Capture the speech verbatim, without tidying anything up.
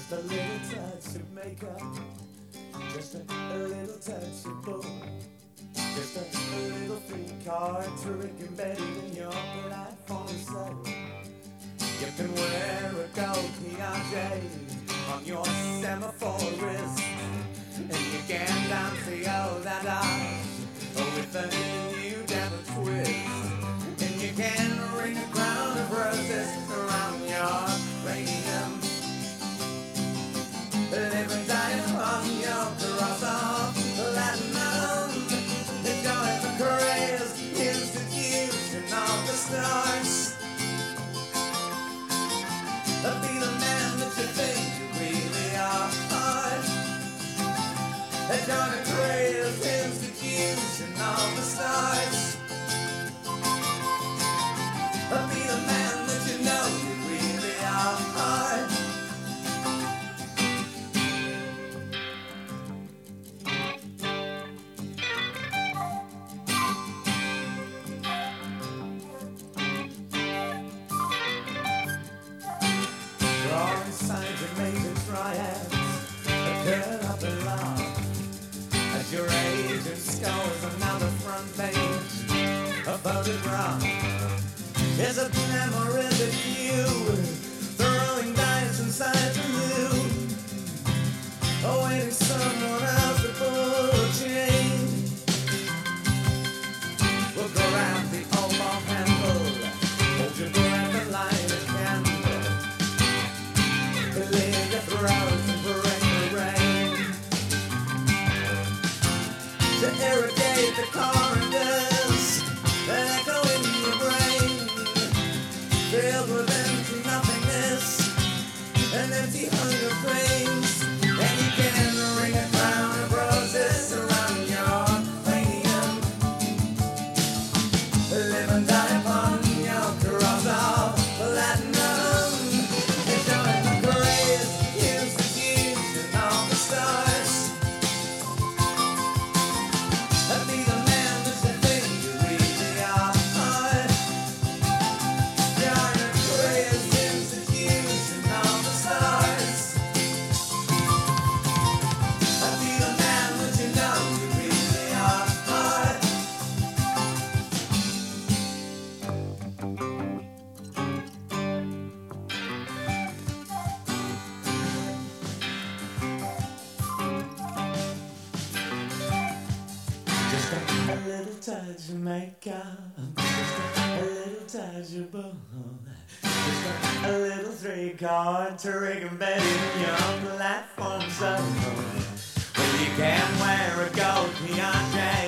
Just a little touch of makeup, just a, a little touch of bull, just a, a little three-card trick embedded in your platform soul. You can wear a gold Piaget on your semaphore wrist, and you can dance the old adage with a new devil twist, and you can ring a crown of roses around your cranium. Live and die upon your cross of platinum. Enjoy the craze, institution of the stars. Be the man that you think you really are. Enjoy the craze, institution of the stars. Be the man that you know you really are. Drawing signs and major triads, a curl up and laugh as your agent scores another front page. A photograph is a memories of you throwing dice inside the moon, awaiting someone else to pull a chain. We'll go round the old ball handle, hold your breath and light a candle. Leave your throat and break the rain to irrigate the corridors that echo in your brain, filled with empty nothingness and empty hunger pains. And you can ring a crown of roses around your cranium. Live and die upon your cross of platinum. A little touch of makeup, just a little touch of bull, just a, a little three-card trick embedded in your platform soul. Well, you can wear a gold Piaget